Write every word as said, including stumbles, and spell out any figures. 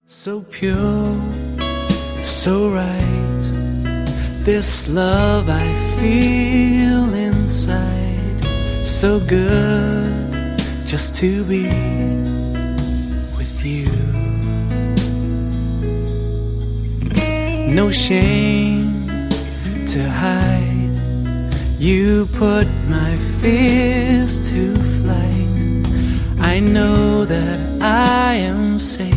So pure, so right, this love I feel inside. So good just to be with you. No shame to hide, you put my fears to flight. I know that I am safe